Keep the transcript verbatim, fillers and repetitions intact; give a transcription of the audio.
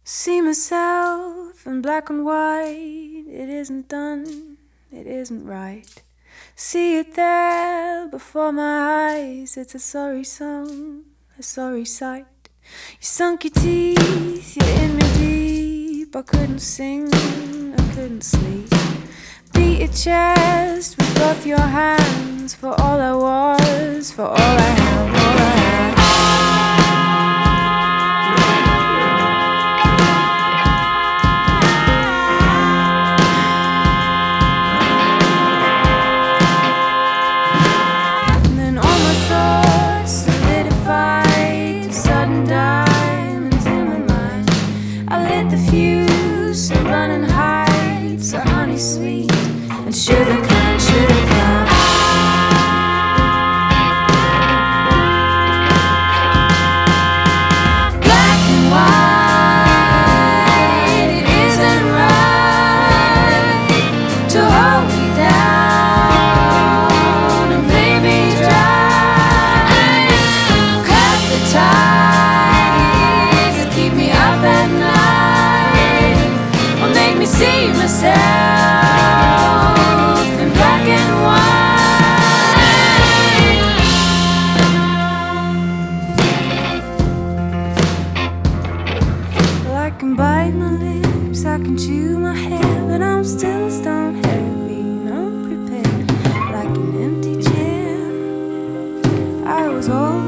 See myself in black and white. It isn't done, it isn't right. See it there before my eyes. It's a sorry song, a sorry sight. You sunk your teeth, you're in me deep. I couldn't sing, I couldn't sleep. Beat your chest with both your hands. For all I was, for all I have, all I had. Running heights are honey sweet and sugar kind, sugar kind. Black and white, it isn't right to hold me down and lay me dry. Cut the ties that keep me up at night. Make me see myself in black and white. Well, I can bite my lips, I can chew my hair, but I'm still stone heavy, unprepared, like an empty chair. I was all